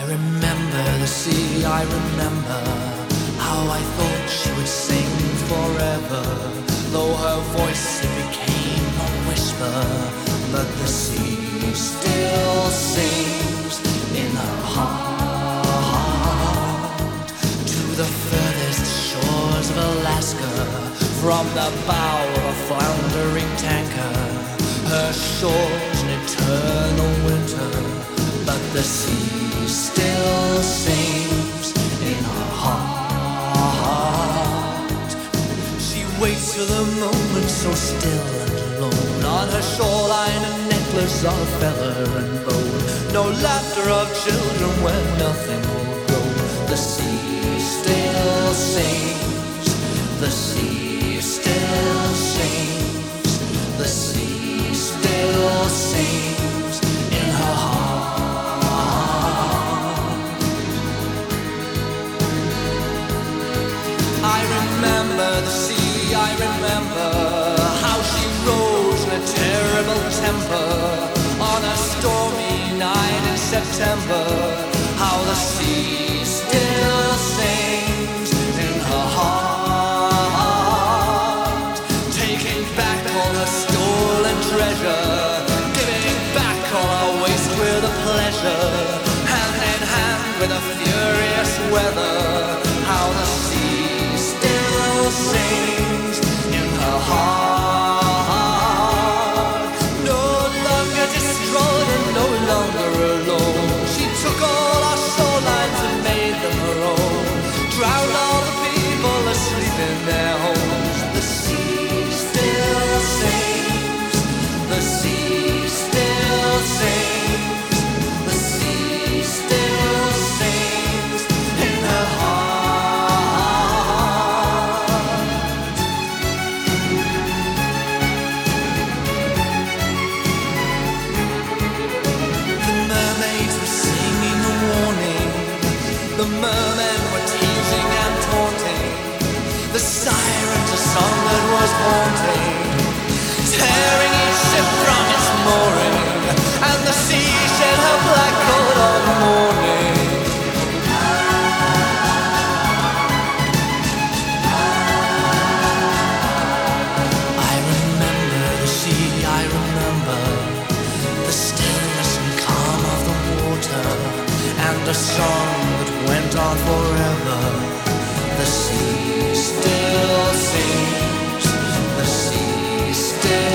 remember the sea, I remember how I thought she would sing forever. Though her voice it became a whisper, but the sea still sings in her heart. To the furthest shores of Alaska, from the bow of a floundering tanker, her shores an eternal winter, but the sea still sings in her heart. She waits for the moment so still and alone. On her shoreline a necklace of feather and bone. No laughter of children where nothing will grow. The sea still sings. The sea still sings. The sea still sings in her heart. I remember the sea, I remember how she rose in a terrible temper on a stormy night in September. How the sea still sings in her heart, taking back all her stolen treasure, giving back all her waste with a pleasure, hand in hand with a furious weather. How the sea still sings in her heart. No longer destroyed and no longer alone. She took all our shorelines and made them her own, drowned all the people asleep in their homes. The sea still sings. The sea still sings. The sea still sings in her heart. The mermaids were singing a warning. The mermen were teasing and taunting. The sirens a song that was haunting, tearing each ship from its mooring, and the sea shed her black coat on mourning. I remember the sea, I remember the stillness and calm of the water, and a song that went on forever. The sea still sings. The sea still